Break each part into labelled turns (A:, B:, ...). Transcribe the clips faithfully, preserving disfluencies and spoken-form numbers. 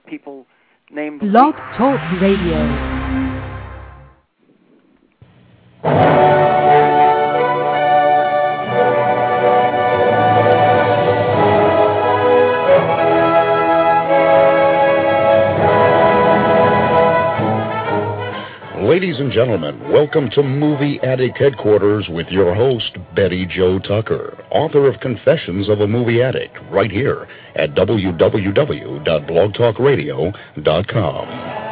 A: people name the
B: Blog Talk Radio.
C: Ladies and gentlemen, welcome to Movie Addict Headquarters with your host, Betty Jo Tucker, author of Confessions of a Movie Addict, right here at w w w dot blog talk radio dot com.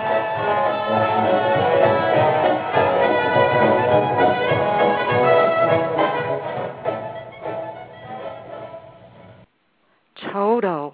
D: Toto,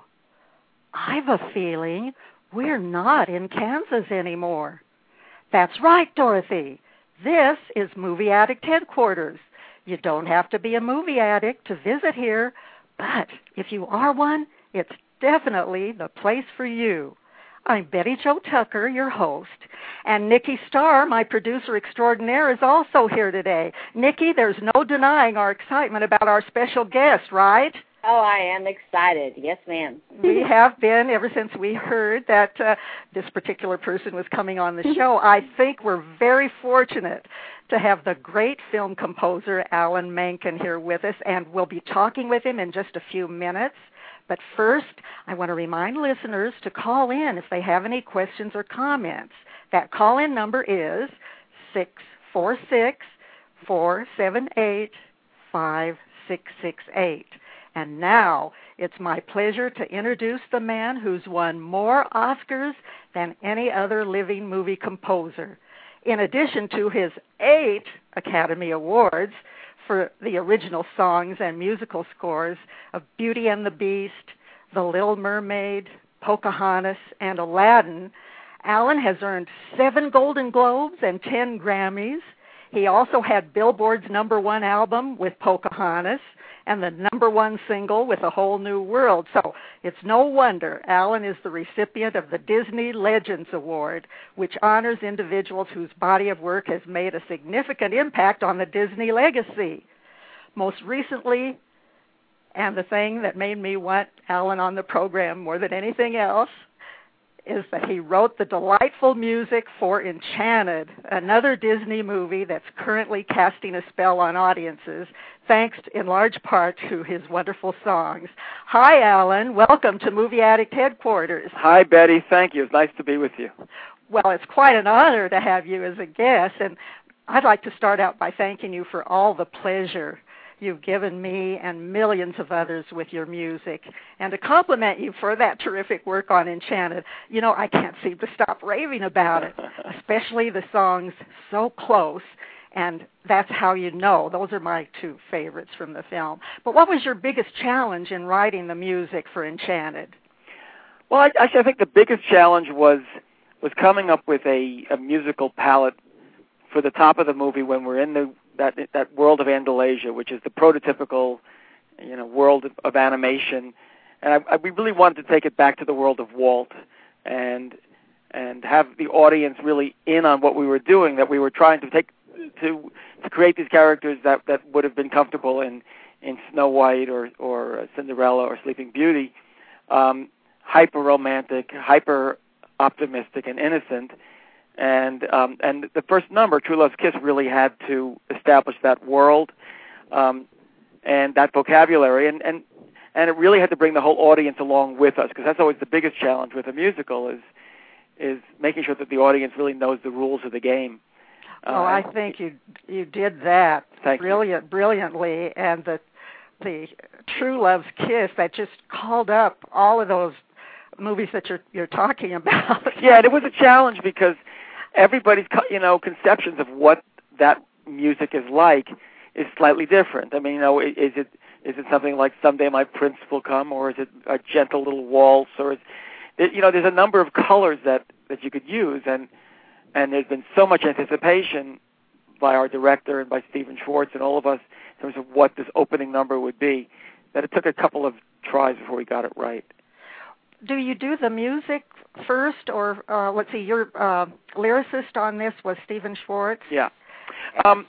D: I've a feeling we're not in Kansas anymore. That's right, Dorothy. This is Movie Addict Headquarters. You don't have to be a movie addict to visit here, but if you are one, it's definitely the place for you. I'm Betty Jo Tucker, your host, and Nikki Starr, my producer extraordinaire, is also here today. Nikki, there's no denying our excitement about our special guest, right?
E: Oh, I am excited. Yes, ma'am.
D: We have been ever since we heard that uh, this particular person was coming on the show. I think we're very fortunate to have the great film composer Alan Menken here with us, and we'll be talking with him in just a few minutes. But first, I want to remind listeners to call in if they have any questions or comments. That call-in number is six four six, four seven eight, five six six eight. And now it's my pleasure to introduce the man who's won more Oscars than any other living movie composer. In addition to his eight Academy Awards for the original songs and musical scores of Beauty and the Beast, The Little Mermaid, Pocahontas, and Aladdin, Alan has earned seven Golden Globes and ten Grammys. He also had Billboard's number one album with Pocahontas and the number one single with A Whole New World. So it's no wonder Alan is the recipient of the Disney Legends Award, which honors individuals whose body of work has made a significant impact on the Disney legacy. Most recently, and the thing that made me want Alan on the program more than anything else, is that he wrote the delightful music for Enchanted, another Disney movie that's currently casting a spell on audiences, thanks in large part to his wonderful songs. Hi, Alan. Welcome to Movie Addict Headquarters.
A: Hi, Betty. Thank you. It's nice to be with you.
D: Well, it's quite an honor to have you as a guest, and I'd like to start out by thanking you for all the pleasure you've given me and millions of others with your music, and to compliment you for that terrific work on Enchanted. You know, I can't seem to stop raving about it, especially the songs So Close, and That's How You Know. Those are my two favorites from the film. But what was your biggest challenge in writing the music for Enchanted?
A: Well, I, actually, I think the biggest challenge was was coming up with a, a musical palette for the top of the movie when we're in the that that world of Andalasia, which is the prototypical, you know, world of, of animation, and I, I, we really wanted to take it back to the world of Walt, and and have the audience really in on what we were doing. That we were trying to take to to create these characters that, that would have been comfortable in, in Snow White or or Cinderella or Sleeping Beauty, um, hyper romantic, hyper optimistic, and innocent. And um, and the first number, True Love's Kiss, really had to establish that world um, and that vocabulary, and, and and it really had to bring the whole audience along with us, because that's always the biggest challenge with a musical is is making sure that the audience really knows the rules of the game.
D: Well,
A: uh,
D: I think you you did that
A: Thank
D: brilliant,
A: you.
D: brilliantly, and the the True Love's Kiss that just called up all of those movies that you're you're talking about.
A: Yeah, and it was a challenge because everybody's, you know, conceptions of what that music is like is slightly different. I mean, you know, is it is it something like Someday My Prince Will Come, or is it a gentle little waltz, or is it, you know, there's a number of colors that, that you could use, and and there's been so much anticipation by our director and by Stephen Schwartz and all of us in terms of what this opening number would be, that it took a couple of tries before we got it right.
D: Do you do the music first, or uh, let's see, your uh, lyricist on this was Stephen Schwartz?
A: Yeah. Um,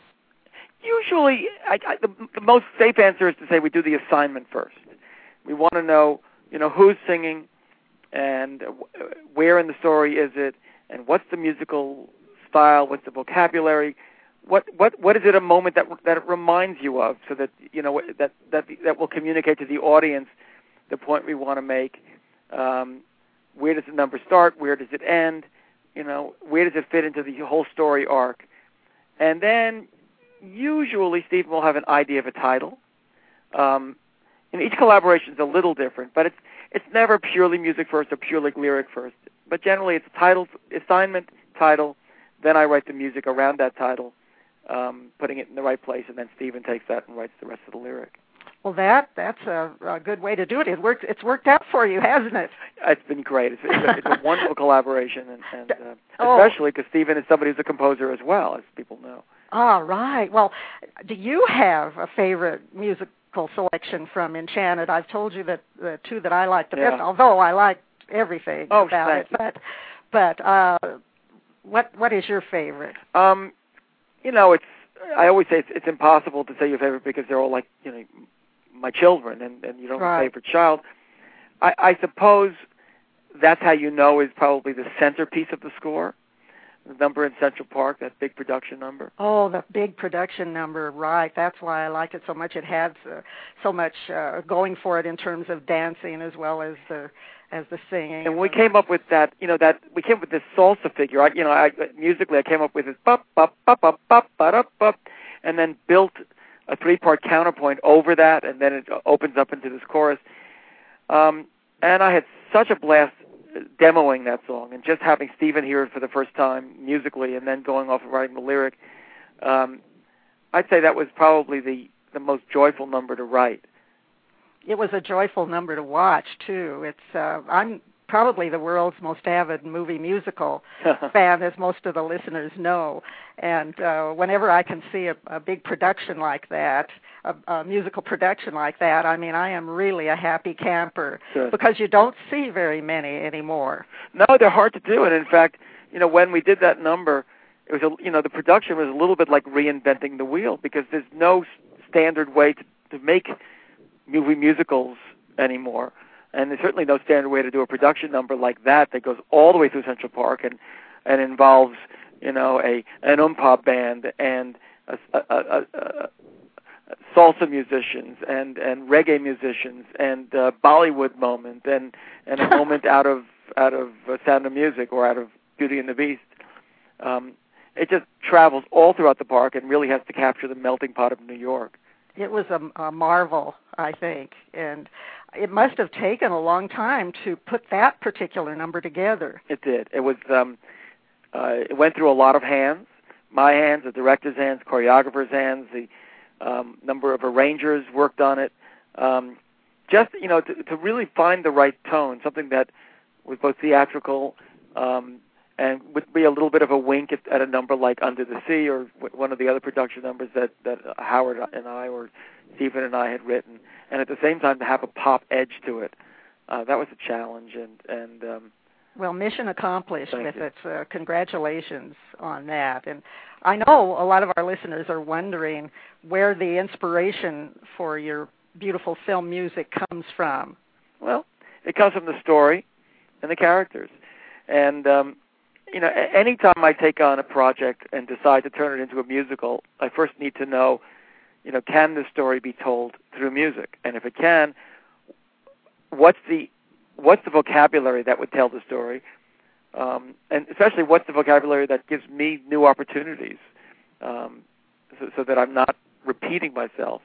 A: usually, I, I, the, the most safe answer is to say we do the assignment first. We want to know, you know, who's singing and where in the story is it, and what's the musical style, what's the vocabulary, what what what is it a moment that that it reminds you of, so that you know that that that will communicate to the audience the point we want to make. Um, where does the number start? Where does it end? You know, where does it fit into the whole story arc? And then usually Stephen will have an idea of a title. Um, and each collaboration is a little different, but it's it's never purely music first or purely lyric first. But generally it's title, assignment, title, then I write the music around that title, um, putting it in the right place, and then Stephen takes that and writes the rest of the lyric.
D: Well, that that's a, a good way to do it. It worked. It's worked out for you, hasn't it?
A: It's been great. It's, it's, a, it's a wonderful collaboration, and, and uh,
D: oh.
A: especially because Stephen is somebody who's a composer as well, as people know.
D: All right. Well, do you have a favorite musical selection from Enchanted? I've told you that the two that I like the
A: yeah.
D: best, although I like everything
A: oh,
D: about
A: thank
D: it.
A: You.
D: But but uh, what what is your favorite?
A: Um, you know, it's I always say it's, it's impossible to say your favorite because they're all like you know. my children, and, and you don't have
D: right.
A: a favorite child. I, I suppose that's how you know is probably the centerpiece of the score, the number in Central Park, that big production number.
D: Oh, the big production number, right. That's why I liked it so much. It had uh, so much uh, going for it in terms of dancing as well as the as the singing.
A: And we came up with that, you know, that we came up with this salsa figure. I, you know, I, musically I came up with this bop, bop, bop, bop, bop, bop, bop, and then built a three-part counterpoint over that, and then it opens up into this chorus. Um, and I had such a blast demoing that song, and just having Stephen hear it for the first time musically, and then going off and writing the lyric. Um, I'd say that was probably the, the most joyful number to write.
D: It was a joyful number to watch, too. It's uh, I'm probably the world's most avid movie musical fan, as most of the listeners know. And uh, whenever I can see a, a big production like that, a, a musical production like that, I mean, I am really a happy camper.
A: Good.
D: Because you don't see very many anymore.
A: No, they're hard to do. And in fact, you know, when we did that number, it was a, you know, the production was a little bit like reinventing the wheel, because there's no standard way to, to make movie musicals anymore. And there's certainly no standard way to do a production number like that that goes all the way through Central Park and, and involves, you know, a an oompa band and a, a, a, a salsa musicians and, and reggae musicians and uh, Bollywood moment and, and a moment out of out of uh, Sound of Music or out of Beauty and the Beast. Um, it just travels all throughout the park and really has to capture the melting pot of New York.
D: It was a, a marvel, I think, and it must have taken a long time to put that particular number together.
A: It did. It was. Um, uh, it went through a lot of hands, my hands, the director's hands, choreographer's hands. The um, number of arrangers worked on it. Um, just you know, to, to really find the right tone, something that was both theatrical um, and would be a little bit of a wink at, at a number like Under the Sea or w- one of the other production numbers that that Howard and I or Stephen and I had written, and at the same time to have a pop edge to it. Uh, that was a challenge, and and um,
D: well, mission accomplished with
A: you.
D: it. Uh, congratulations on that. And I know a lot of our listeners are wondering where the inspiration for your beautiful film music comes from.
A: Well, it comes from the story and the characters, and um, you know, any time I take on a project and decide to turn it into a musical, I first need to know, you know, can this story be told through music? And if it can, what's the what's the vocabulary that would tell the story? Um, and especially, what's the vocabulary that gives me new opportunities, um, so, so that I'm not repeating myself?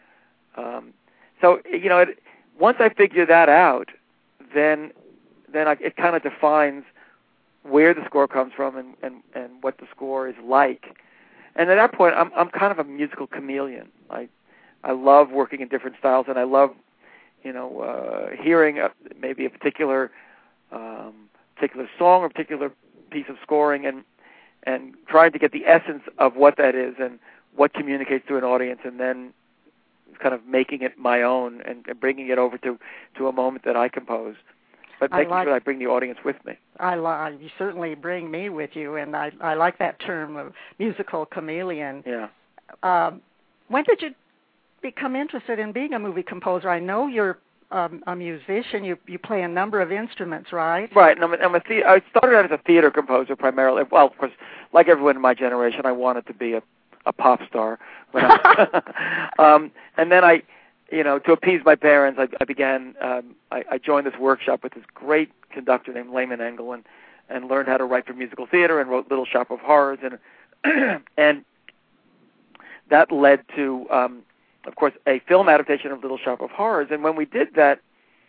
A: Um, so, you know, it, once I figure that out, then then I, it kind of defines where the score comes from and, and, and what the score is like. And at that point, I'm I'm kind of a musical chameleon. I I love working in different styles, and I love, you know, uh, hearing a, maybe a particular um, particular song or particular piece of scoring, and and trying to get the essence of what that is and what communicates to an audience, and then kind of making it my own and, and bringing it over to, to a moment that I compose. But making
D: I like,
A: sure I bring the audience with me.
D: I li- you certainly bring me with you, and I, I like that term of musical chameleon.
A: Yeah.
D: Um, when did you become interested in being a movie composer? I know you're um, a musician. You you play a number of instruments, right?
A: Right. And I'm a, I'm a the- I started out as a theater composer primarily. Well, of course, like everyone in my generation, I wanted to be a, a pop star. When I, um, and then I, you know, to appease my parents, I, I began. Um, I, I joined this workshop with this great conductor named Lehman Engel, and, and learned how to write for musical theater, and wrote Little Shop of Horrors, and and that led to. Um, Of course, a film adaptation of Little Shop of Horrors, and when we did that,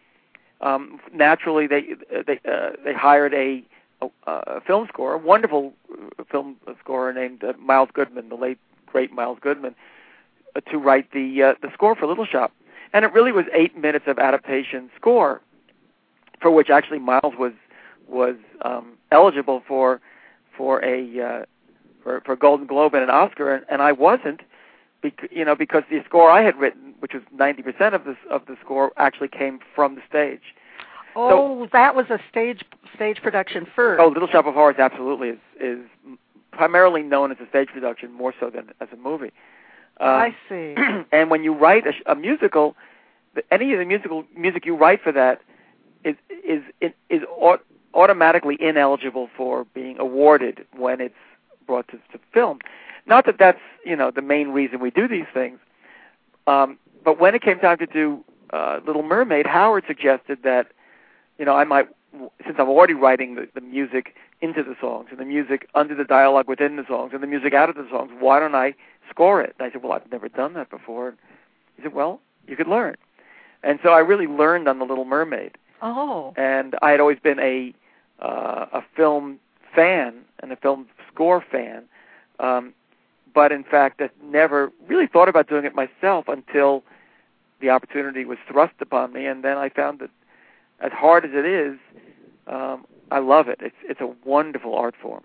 A: um, naturally they they uh, they hired a, a, a film scorer, a wonderful film scorer named uh, Miles Goodman, the late great Miles Goodman, uh, to write the uh, the score for Little Shop, and it really was eight minutes of adaptation score, for which actually Miles was was um, eligible for for a uh, for for a Golden Globe and an Oscar, and, and I wasn't. Bec- you know, because the score I had written, which was ninety percent of the of the score, actually came from the stage.
D: Oh, so, that was a stage stage production first.
A: Oh, Little Shop of Horrors absolutely is is primarily known as a stage production, more so than as a movie.
D: Um, I see.
A: And when you write a, a musical, any of the musical music you write for that is is is, is automatically ineligible for being awarded when it's brought to, to film. Not that that's, you know, the main reason we do these things, um, but when it came time to do uh, Little Mermaid, Howard suggested that, you know, I might, since I'm already writing the, the music into the songs, and the music under the dialogue within the songs, and the music out of the songs, why don't I score it? And I said, well, I've never done that before. And he said, well, you could learn. And so I really learned on The Little Mermaid.
D: Oh.
A: And I had always been a uh, a film fan and a film score fan. Um, But in fact, I never really thought about doing it myself until the opportunity was thrust upon me, and then I found that, as hard as it is, um, I love it. It's it's a wonderful art form.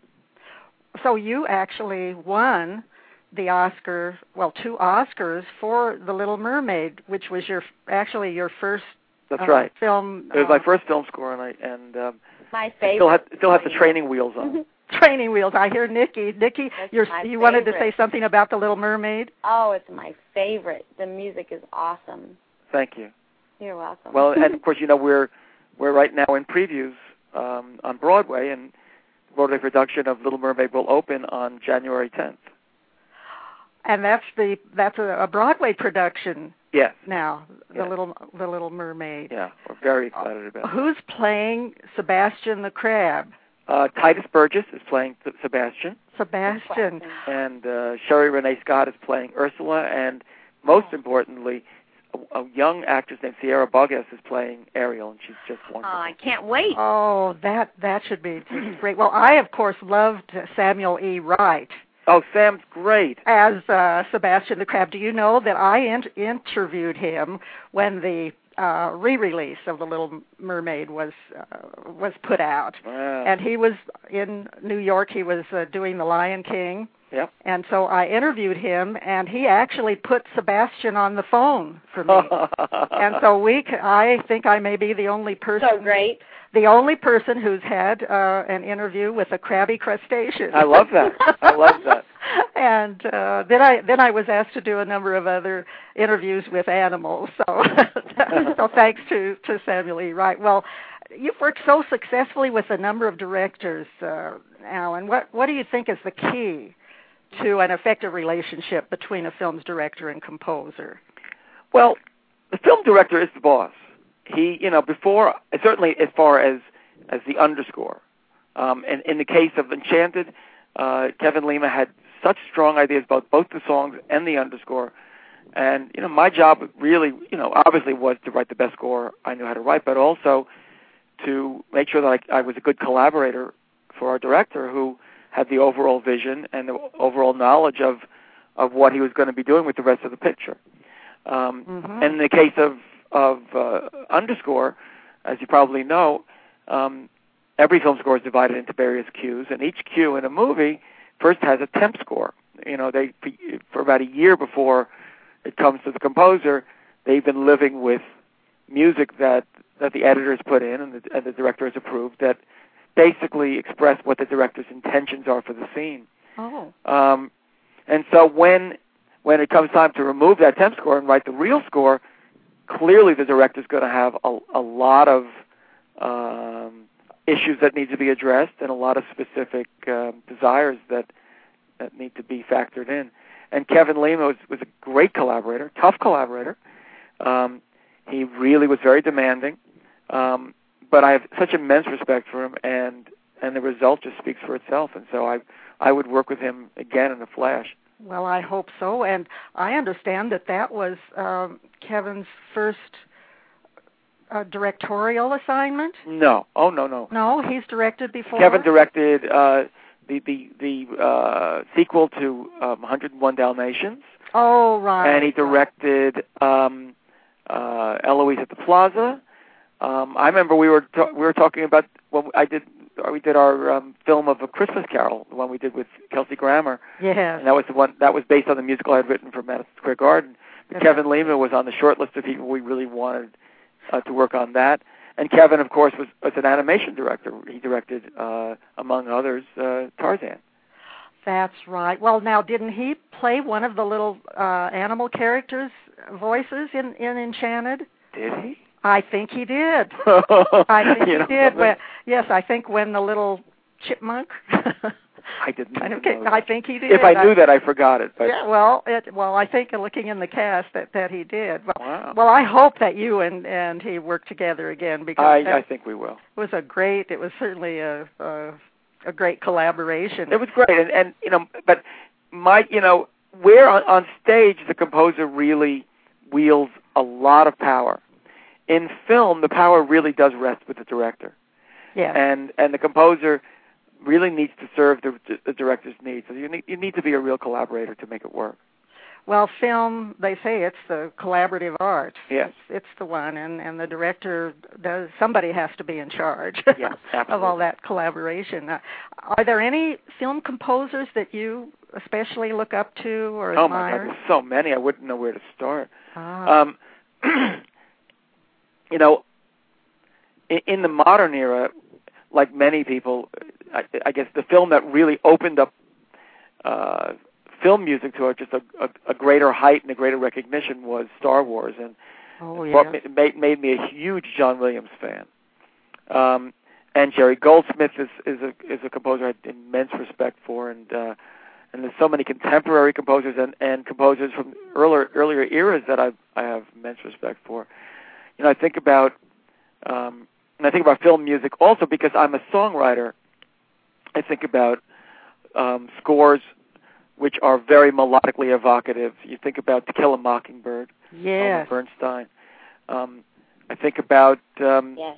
D: So you actually won the Oscar, well, two Oscars for The Little Mermaid, which was your actually your first.
A: That's
D: uh,
A: right.
D: Film.
A: It was
D: uh,
A: my first film score, and I and um,
E: my favorite.
A: Still have still have the training wheels on.
D: Training wheels. I hear Nikki. Nikki, you're, you
E: favorite.
D: wanted to say something about The Little Mermaid?
E: Oh, it's my favorite. The music is awesome.
A: Thank you.
E: You're welcome.
A: Well, and of course, you know, we're we're right now in previews um, on Broadway, and the Broadway production of Little Mermaid will open on January tenth.
D: And that's the that's a, a Broadway production.
A: Yes.
D: Now, the
A: yes.
D: little the Little Mermaid.
A: Yeah, we're very excited about it.
D: Who's playing Sebastian the Crab?
A: Uh, Titus Burgess is playing Sebastian.
D: Sebastian.
A: And uh, Sherry Renee Scott is playing Ursula, and most importantly, a, a young actress named Sierra Bogas is playing Ariel, and she's just wonderful.
E: Oh, I can't wait.
D: Oh, that that should be great. Well, I, of course, loved Samuel E. Wright.
A: Oh, Sam's great.
D: As uh, Sebastian the Crab. Do you know that I in- interviewed him when the uh, re-release of The Little Mermaid was uh, was put out?
A: Wow.
D: And he was in New York. He was uh, doing The Lion King.
A: Yep.
D: And so I interviewed him, and he actually put Sebastian on the phone for me. And so we, c- I think I may be the only person.
E: So great.
D: The only person who's had uh, an interview with a crabby crustacean.
A: I love that. I love that.
D: And uh, then I then I was asked to do a number of other interviews with animals. So, so thanks to, to Samuel E. Wright. Well, you've worked so successfully with a number of directors, uh, Alan. What what do you think is the key to an effective relationship between a film's director and composer?
A: Well, the film director is the boss. He, you know, before, certainly as far as as the underscore. Um, and in the case of Enchanted, uh, Kevin Lima had such strong ideas about both the songs and the underscore. And, you know, my job really, you know, obviously was to write the best score I knew how to write, but also to make sure that I, I was a good collaborator for our director who had the overall vision and the overall knowledge of, of what he was going to be doing with the rest of the picture. Um,
D: mm-hmm.
A: And in the case of, of uh, underscore, as you probably know, um, every film score is divided into various cues, and each cue in a movie first has a temp score. You know, they for about a year before it comes to the composer, they've been living with music that, that the editors put in and the, and the director has approved that basically express what the director's intentions are for the scene.
D: Oh.
A: Um, and so when when it comes time to remove that temp score and write the real score, clearly the director's going to have a, a lot of um, issues that need to be addressed and a lot of specific um, desires that that need to be factored in. And Kevin Lima was, was a great collaborator, tough collaborator. Um, he really was very demanding, um, but I have such immense respect for him, and and the result just speaks for itself. And so I I would work with him again in a flash.
D: Well, I hope so, and I understand that that was um, Kevin's first uh, directorial assignment.
A: No, oh no, no.
D: No, he's directed before.
A: Kevin directed uh, the the the uh, sequel to um, one oh one Dalmatians.
D: Oh, right.
A: And he directed um, uh, Eloise at the Plaza. Um, I remember we were ta- we were talking about when I did we did our um, film of A Christmas Carol, the one we did with Kelsey Grammer.
D: Yeah.
A: And that was the one that was based on the musical I had written for Madison Square Garden. But Kevin Lima was on the short list of people we really wanted uh, to work on that. And Kevin, of course, was, was an animation director. He directed, uh, among others, uh, Tarzan.
D: That's right. Well, now, didn't he play one of the little uh, animal characters' voices in, in Enchanted?
A: Did he?
D: I think he did. I think
A: you
D: he
A: know,
D: did. Well, yes, I think when the little chipmunk.
A: I didn't
D: kind of,
A: know
D: I
A: that.
D: think he did.
A: If I knew I, that, I forgot it. But.
D: Yeah, well, it, well, I think looking in the cast that, that he did. Well,
A: wow.
D: Well, I hope that you and, and he work together again because
A: I, I think we will.
D: It was a great. It was certainly a a, a great collaboration.
A: It was great, and, and you know, but my, you know, where on, on stage the composer really wields a lot of power. In film, the power really does rest with the director.
D: Yeah.
A: And and the composer really needs to serve the, the director's needs. So you need you need to be a real collaborator to make it work.
D: Well, film, they say it's the collaborative art.
A: Yes.
D: It's, it's the one, and, and the director does. Somebody has to be in charge
A: yes,
D: of all that collaboration. Uh, are there any film composers that you especially look up to or
A: oh
D: admire?
A: Oh my God, there's so many. I wouldn't know where to start.
D: Ah.
A: Um, you know, in, in the modern era, like many people, I, I guess the film that really opened up uh, film music to just a, a, a greater height and a greater recognition was Star Wars, and
D: oh,
A: it
D: yeah.
A: brought me, made, made me a huge John Williams fan. Um, and Jerry Goldsmith is, is a is a composer I have immense respect for, and uh, and there's so many contemporary composers and, and composers from earlier earlier eras that I I have immense respect for. You know, I think about um, and I think about film music also because I'm a songwriter. I think about um, scores which are very melodically evocative. You think about To Kill a Mockingbird,
D: yes.
A: Elmer Bernstein. Um, I think about um,
E: yes.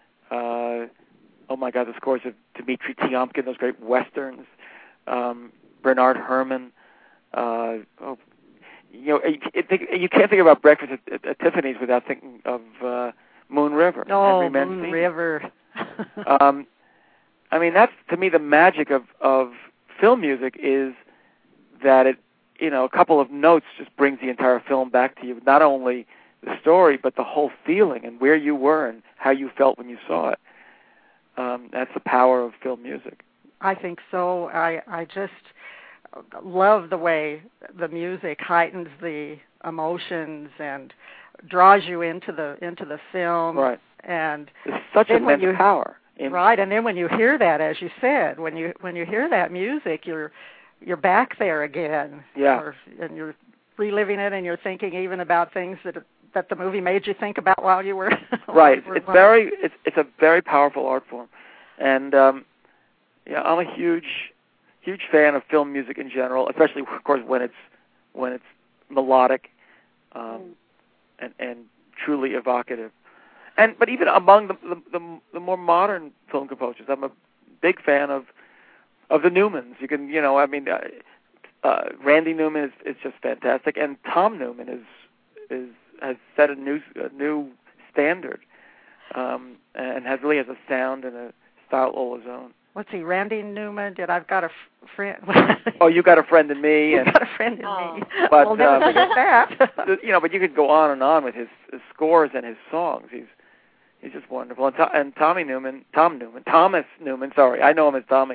A: uh, oh my God, the scores of Dmitri Tiomkin, those great westerns. Um, Bernard Herrmann. Uh, oh, you know, you, you can't think about Breakfast at, at, at Tiffany's without thinking of uh, Moon River.
D: Oh,
A: Henry
D: Moon
A: Mancini.
D: River.
A: um, I mean, that's to me the magic of, of film music is that it, you know, a couple of notes just brings the entire film back to you. Not only the story, but the whole feeling and where you were and how you felt when you saw it. Um, that's the power of film music.
D: I think so. I I just love the way the music heightens the emotions and draws you into the into the film.
A: Right.
D: And
A: it's such immense
D: you,
A: power. In,
D: right. And then when you hear that, as you said, when you when you hear that music, you're you're back there again.
A: Yeah.
D: Or, and you're reliving it, and you're thinking even about things that that the movie made you think about while you were.
A: Right.
D: While
A: it's
D: were
A: very it's it's a very powerful art form, and um, yeah, I'm a huge huge fan of film music in general, especially of course when it's when it's melodic, um, mm. and and truly evocative. And but even among the, the the the more modern film composers, I'm a big fan of of the Newmans. You can you know I mean, uh, uh, Randy Newman is is just fantastic, and Tom Newman is is has set a new a new standard, um, and has really has a sound and a style all his own.
D: Let's see, Randy Newman did I've Got a f- Friend.
A: Oh, You Got a Friend in Me.
D: You
A: and,
D: Got a Friend in
E: oh.
D: Me.
A: But,
D: we'll never
A: um,
D: forget that.
A: You know, but you could go on and on with his, his scores and his songs. He's he's just wonderful. And, to, and Tommy Newman, Tom Newman, Thomas Newman. Sorry, I know him as Tommy.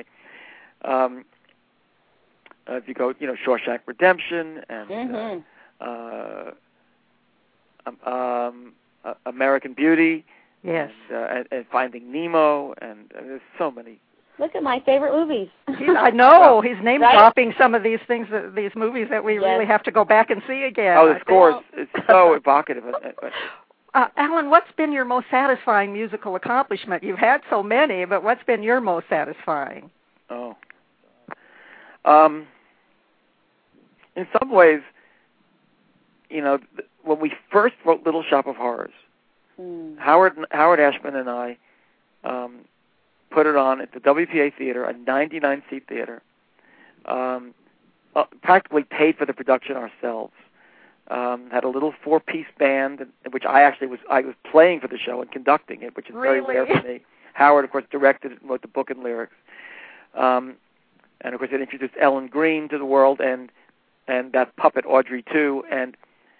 A: Um, uh, if you go, you know, Shawshank Redemption and
E: mm-hmm.
A: uh, uh, um, um, uh, American Beauty.
D: Yes.
A: And, uh, and, and Finding Nemo, and uh, there's so many.
E: Look at my favorite movies.
D: He's, I know.
A: Well,
D: he's name
E: right?
D: dropping some of these things, that, these movies that we
E: Yes.
D: really have to go back and see again.
A: Oh, the
D: I
A: score
D: think.
A: is so evocative.
D: Uh, Alan, what's been your most satisfying musical accomplishment? You've had so many, but what's been your most satisfying?
A: Oh. Um, in some ways, you know, th- when we first wrote Little Shop of Horrors,
E: Mm.
A: Howard Howard Ashman and I um, put it on at the W P A Theater, a ninety-nine seat theater. Um, uh, practically paid for the production ourselves. Um, had a little four-piece band, which I actually was I was playing for the show and conducting it, which is very
D: Really?
A: rare for me. Howard, of course, directed it and wrote the book and lyrics. Um, and of course, it introduced Ellen Green to the world, and and that puppet Audrey too, and.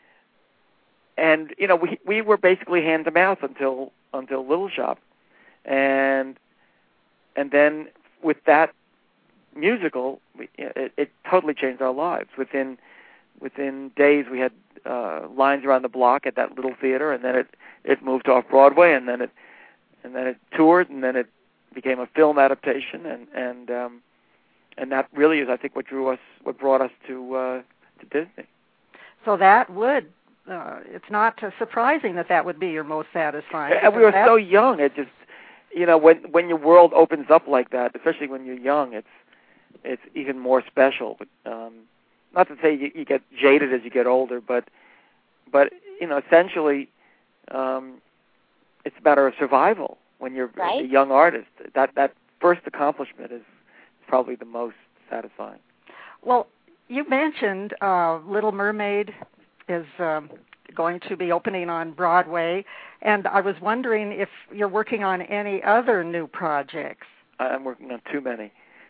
A: And you know, we we were basically hand to mouth until until Little Shop, and and then with that musical, we, it, it totally changed our lives. Within within days, we had uh, lines around the block at that little theater, and then it it moved off Broadway, and then it and then it toured, and then it became a film adaptation, and and um, and that really is, I think, what drew us, what brought us to uh, to Disney.
D: So that would. Uh, it's not uh, surprising that that would be your most satisfying.
A: And we were
D: that...
A: so young. It just, you know, when when your world opens up like that, especially when you're young, it's it's even more special. But um, not to say you, you get jaded as you get older, but but you know, essentially, um, it's a matter of survival when you're
E: right?
A: a young artist. That that first accomplishment is probably the most satisfying.
D: Well, you mentioned uh, Little Mermaid is um, going to be opening on Broadway, and I was wondering if you're working on any other new projects.
A: I'm working on too many.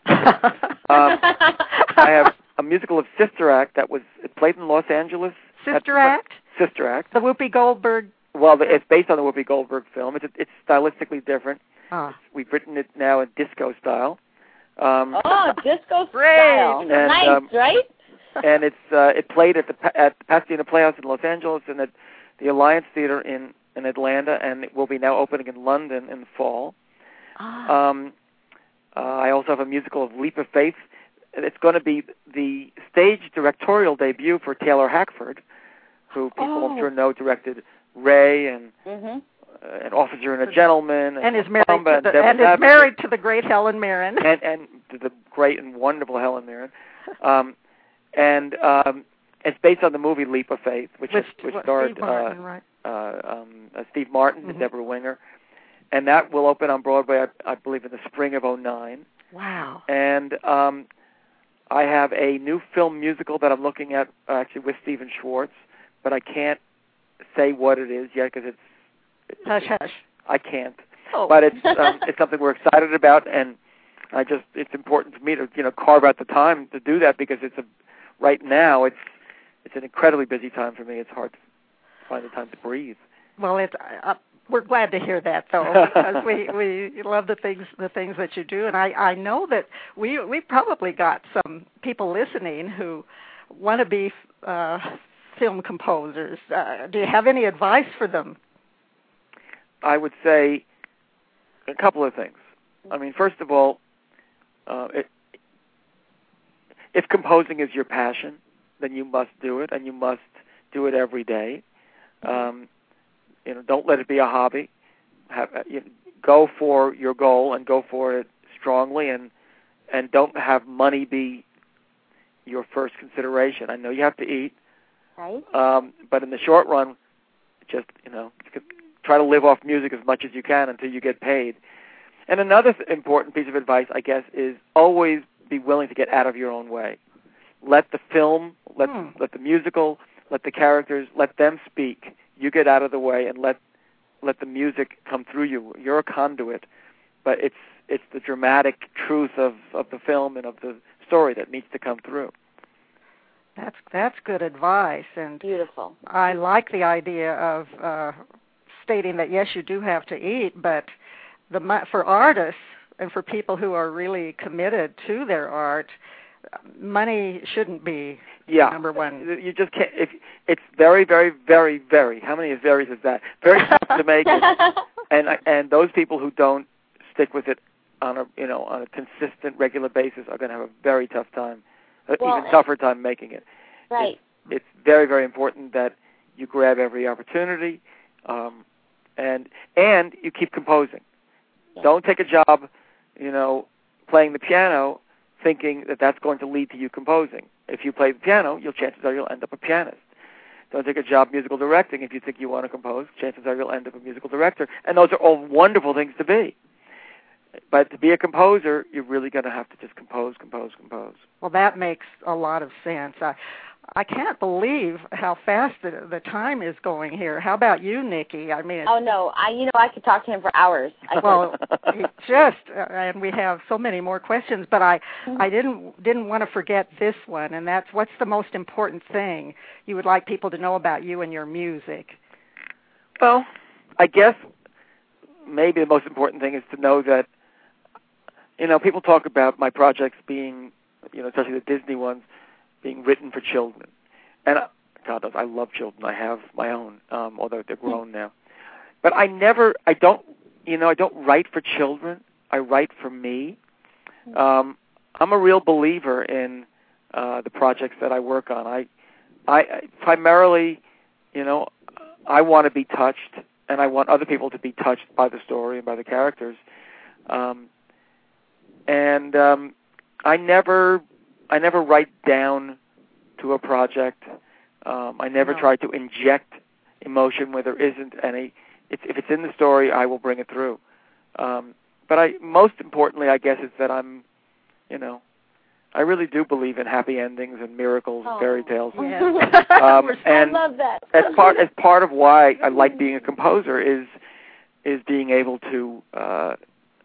A: um, I have a musical of Sister Act that was it played in Los Angeles.
D: Sister
A: at,
D: Act?
A: Sister Act.
D: The Whoopi Goldberg?
A: Well, it's based on the Whoopi Goldberg film. It's it's stylistically different.
D: Oh.
A: We've written it now in disco style. Um,
E: oh, disco
D: Great.
E: style.
A: And,
E: nice,
A: um,
E: right?
A: and it's uh, it played at the at the Pasadena Playhouse in Los Angeles and at the Alliance Theater in, in Atlanta, and it will be now opening in London in the fall.
D: Ah.
A: Um, uh, I also have a musical of Leap of Faith. It's going to be the stage directorial debut for Taylor Hackford, who people
D: Oh.
A: I'm sure know directed Ray and
E: Mm-hmm.
A: uh, An Officer and a Gentleman,
D: And is
A: and
D: married,
A: Columba
D: to
A: and
D: the,
A: Devil's
D: and is
A: Advocate.
D: married to the great Helen Mirren.
A: and and to the great and wonderful Helen Mirren. Um, and um, it's based on the movie Leap of Faith, which
D: Which,
A: which
D: what,
A: starred
D: Steve Martin,
A: uh,
D: right?
A: uh, um, uh, Steve Martin
D: Mhm.
A: and Deborah Winger, and that will open on Broadway, I, I believe, in the spring of oh nine.
D: Wow.
A: And um, I have a new film musical that I'm looking at, uh, actually with Stephen Schwartz, but I can't say what it is yet because it's
D: Hush, hush.
A: I can't.
D: Oh.
A: But it's um, it's something we're excited about, and I just it's important for me to you know carve out the time to do that because it's a right now it's it's an incredibly busy time for me. It's hard to find the time to breathe.
D: Well, it's uh, we're glad to hear that though, because we, we love the things the things that you do, and I, I know that we we probably got some people listening who want to be uh, film composers. Uh, do you have any advice for them?
A: I would say a couple of things. I mean, first of all, uh, it, if composing is your passion, then you must do it, and you must do it every day. Um, you know, don't let it be a hobby. Have, you know, go for your goal and go for it strongly, and and don't have money be your first consideration. I know you have to eat,
E: Right.
A: um, but in the short run, just you know, try to live off music as much as you can until you get paid. And another th- important piece of advice, I guess, is always be willing to get out of your own way. Let the film, let
D: Hmm.
A: let the musical, let the characters, let them speak. You get out of the way and let let the music come through you. You're a conduit, but it's it's the dramatic truth of, of the film and of the story that needs to come through.
D: That's that's good advice, and
E: Beautiful.
D: I like the idea of uh, stating that yes, you do have to eat, but the for artists and for people who are really committed to their art, money shouldn't be
A: yeah.
D: number one.
A: You just can't. If it's very, very, very, very. How many varies is that? Very tough to make it. And and those people who don't stick with it on a you know on a consistent, regular basis are going to have a very tough time, well, even tougher time making it.
E: Right.
A: It's, it's very, very important that you grab every opportunity, um, and and you keep composing. Yeah. Don't take a job, you know, playing the piano, thinking that that's going to lead to you composing. If you play the piano, you'll chances are you'll end up a pianist. Don't take a job musical directing if you think you want to compose. Chances are you'll end up a musical director. And those are all wonderful things to be. But to be a composer, you're really going to have to just compose, compose, compose.
D: Well, that makes a lot of sense. I, I can't believe how fast the, the time is going here. How about you, Nikki? I mean,
E: oh no, I you know I could talk to him for hours. I
D: well, just uh, and we have so many more questions, but I I didn't didn't want to forget this one, and that's what's the most important thing you would like people to know about you and your music?
A: Well, I guess maybe the most important thing is to know that, you know, people talk about my projects being, you know, especially the Disney ones, being written for children. And uh, God knows, I love children. I have my own, um, although they're grown now. But I never, I don't, you know, I don't write for children. I write for me. Um, I'm a real believer in uh, the projects that I work on. I, I, I primarily, you know, I want to be touched, and I want other people to be touched by the story and by the characters. Um, and um, I never... I never write down to a project. Um, I never
D: no.
A: try to inject emotion where there isn't any. It's, if it's in the story, I will bring it through. Um, but I, most importantly, I guess, is that I'm, you know, I really do believe in happy endings and miracles
E: oh.
A: and fairy tales.
D: Yeah.
A: um, and
E: I love that.
A: as part as part of why I like being a composer is is being able to uh,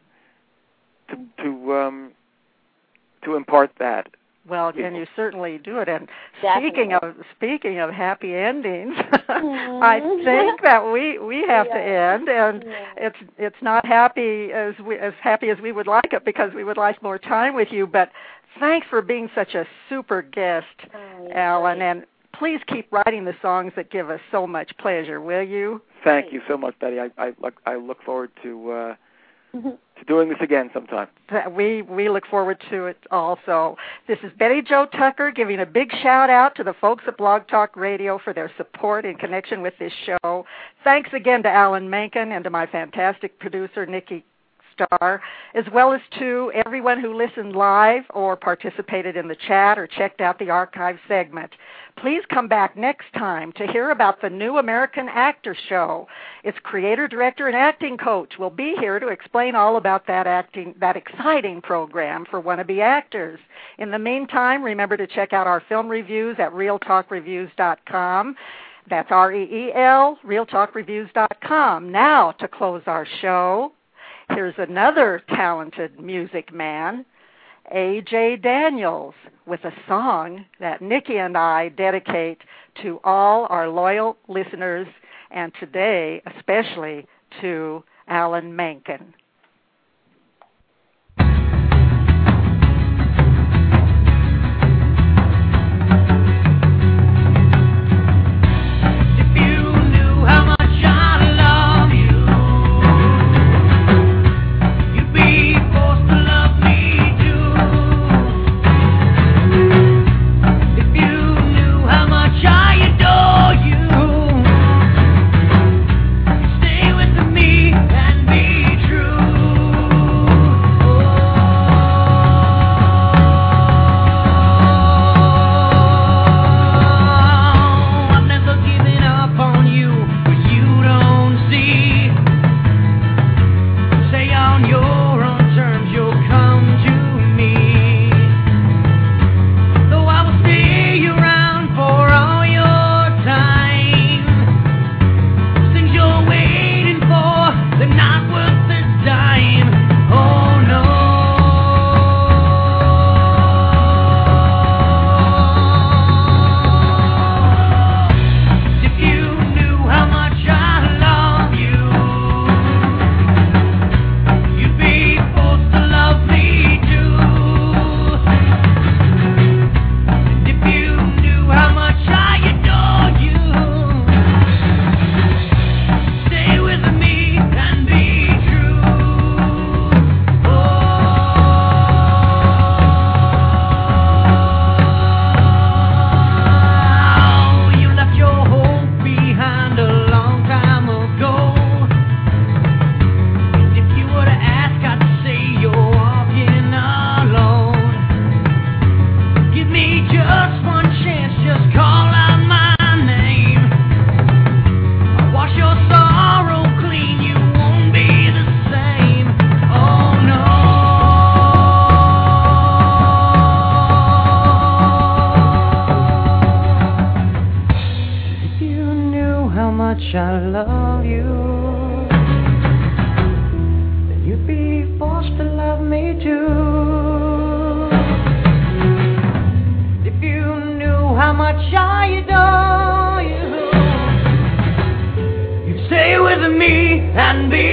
A: to to um, to impart that.
D: Well, and you certainly do it. And
E: Definitely.
D: speaking of speaking of happy endings, I think that we, we have yeah. to end, and yeah. it's it's not happy as we as happy as we would like it, because we would like more time with you. But thanks for being such a super guest,
E: oh,
D: Alan.
E: great.
D: And please keep writing the songs that give us so much pleasure, will you?
A: Thank you so much, Betty. I I look I look forward to. Uh, to doing this again sometime.
D: We we look forward to it also. This is Betty Jo Tucker giving a big shout out to the folks at Blog Talk Radio for their support in connection with this show. Thanks again to Alan Menken and to my fantastic producer, Nikki Starr, as well as to everyone who listened live or participated in the chat or checked out the archive segment. Please come back next time to hear about the New American Actor Show. Its creator, director, and acting coach will be here to explain all about that acting, that exciting program for wannabe actors. In the meantime, remember to check out our film reviews at real talk reviews dot com. That's R E E L, real talk reviews dot com. Now, to close our show, here's another talented music man, A J Daniels, with a song that Nikki and I dedicate to all our loyal listeners, and today especially to Alan Menken.
F: Stay with me and be true. much I adore you. You stay with me and be